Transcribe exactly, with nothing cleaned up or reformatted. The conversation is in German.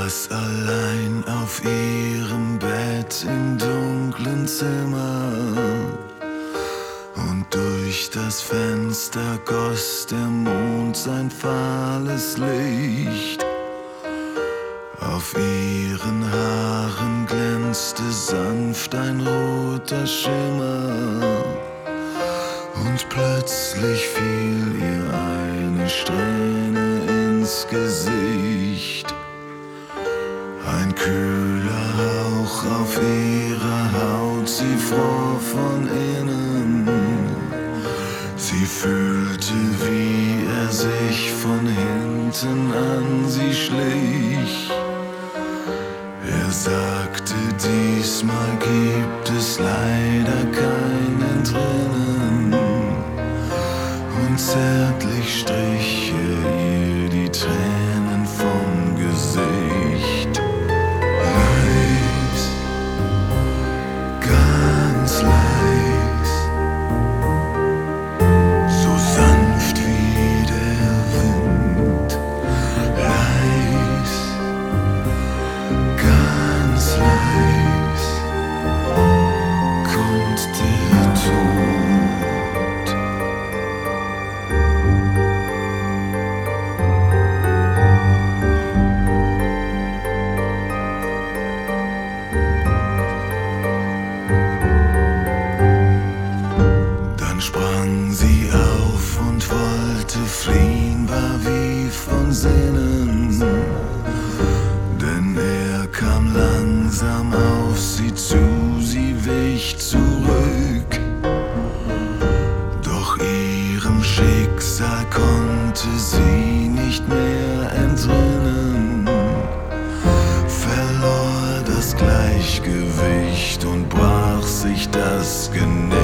saß allein auf ihrem Bett im dunklen Zimmer, und durch das Fenster goss der Mond sein fahles Licht. Auf ihren Haaren glänzte sanft ein roter Schimmer, und plötzlich fiel ihr eine Strähne ins Gesicht. Ein kühler Hauch auf ihrer Haut, sie fror von innen. Sie fühlte, wie er sich von hinten an sie schlich. Er sagte, diesmal gibt es leider kein Entrinnen, und zärtlich strich er ihr die Tränen vom Gesicht. Leis, ganz leis, so sanft wie der Wind. Leis, ganz leis, kommt der Tod. Dann sprang sie auf und wollte fliehen, war wie von Sinnen, denn er kam langsam auf sie zu, sie wich zurück. Doch ihrem Schicksal konnte sie nicht mehr entrinnen, verlor das Gleichgewicht und brach sich das Genick.